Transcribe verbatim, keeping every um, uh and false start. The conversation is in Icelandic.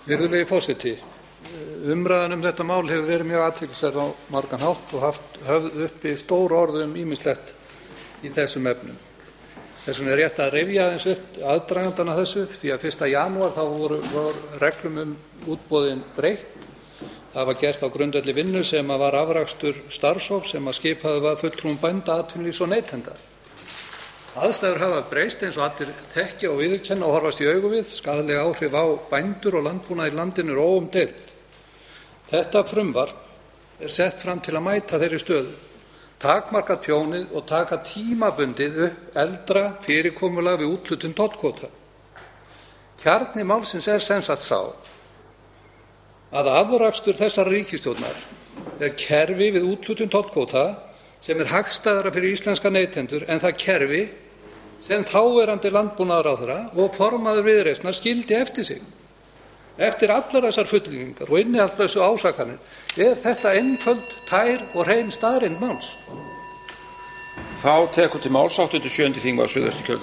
Virðulegi forseti, umræðan um þetta mál hefur verið mjög athyglisverð á margan hátt og haft höfð uppi stór orð um ýmislegt í þessum efnum. Þess vegna er rétt að rifja aðeins upp aðdragandann að þessu, því að fyrsta janúar þá voru, voru reglum um útboðin breytt. Það var gert á grundvelli vinnu sem var afrakstur starfshóps sem að skipaður var fulltrúum bænda, atvinnulífs og neytenda. Aðstæður hafa breyst eins og allir þekkja og viðurkenna og horfast í augu við. Skaðleg áhrif á bændur og landbúnað í landinu eru óumdeild. Þetta frumvarp er sett fram til að mæta þeirri stöðu, takmarka tjónið og taka tímabundið upp eldra fyrirkomulag við úthlutun tollkvóta. Kjarni málsins er sem sagt sá að afrakstur þessarar ríkisstjórnar er kerfi við úthlutun tollkvóta sem er hagstæðara fyrir íslenska neytendur en það kerfi sem þáverandi landbúnaðarráðherra og formaður Viðreisnar skildi eftir sig. Eftir allar þessar fullyrðingar og innihaldslausu ásakanir er þetta einföld, tær og hrein staðreynd máls. Þá tekur til máls háttvirtur sjöundi þingmaður Suðvesturkjördæmis